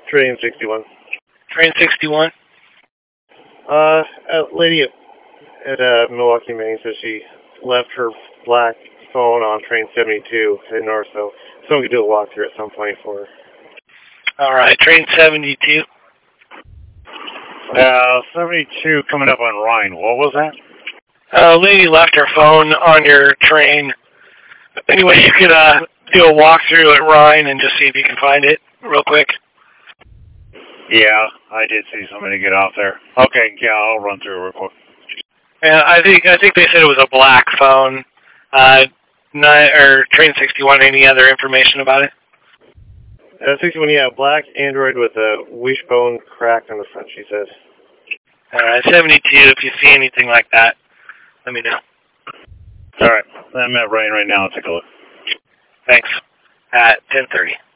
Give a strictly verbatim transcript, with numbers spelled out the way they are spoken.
Train sixty-one. Train sixty-one? Uh, a lady at, at uh, Milwaukee, Maine says she left her black phone on train seventy-two heading north, so someone could do a walkthrough at some point for her. All right, train seventy-two. Uh, seventy-two coming up on Rhine. What was that? Uh, a lady left her phone on your train. Anyway, you could uh, do a walkthrough at Rhine and just see if you can find it real quick. Yeah, I did see somebody get off there. Okay, yeah, I'll run through real quick. Yeah, I think I think they said it was a black phone. Uh, not, or train sixty-one. Any other information about it? Uh, sixty-one, yeah, black Android with a wishbone cracked on the front, she says. Uh, seventy-two, if you see anything like that, let me know. All right, I'm at Rhine right now. I'll take a look. Thanks. At ten thirty.